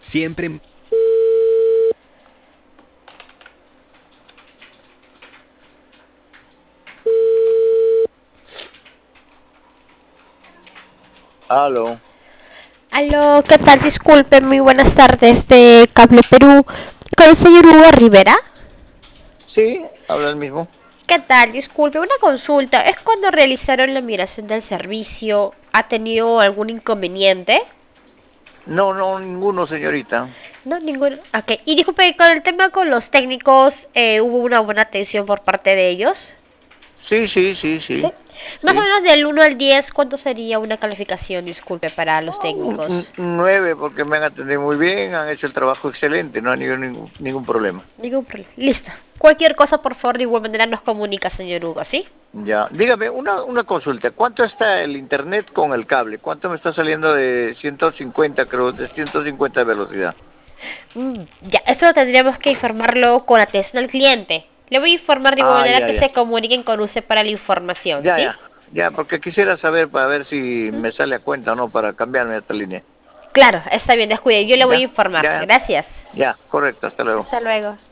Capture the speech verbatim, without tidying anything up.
Siempre... Aló. Aló, ¿qué tal? Disculpe, muy buenas tardes de Cable Perú. ¿Con el señor Hugo Rivera? Sí, habla el mismo. ¿Qué tal? Disculpe, una consulta. ¿Es cuando realizaron la migración del servicio? ¿Ha tenido algún inconveniente? No, no, ninguno, señorita. No, ninguno. Ok. Y disculpe, con el tema con los técnicos, eh, ¿hubo una buena atención por parte de ellos? Sí, sí, sí, ¿Sí? sí. Más o Sí. menos del uno al diez, ¿cuánto sería una calificación, disculpe, para los Ah, Un, un- técnicos? un nueve porque me han atendido muy bien, han hecho el trabajo excelente, no han habido ningún, ningún problema. Ningún problema. Listo. Cualquier cosa, por favor, de igual manera nos comunica, señor Hugo, ¿sí? Ya, dígame, una, una consulta. ¿Cuánto está el internet con el cable? ¿Cuánto me está saliendo de ciento cincuenta, creo, de ciento cincuenta de velocidad? Mm, ya, eso lo tendríamos que informarlo con atención al cliente. Le voy a informar de igual Ah, manera ya, que ya. se comuniquen con usted para la información, Ya, ¿sí? ya. Ya, porque quisiera saber para ver si Ujú. me sale a cuenta o no para cambiarme a esta línea. Claro, está bien, descuide. Yo le voy a Ya, informar. ya, Gracias. ya, correcto, hasta luego. Hasta luego.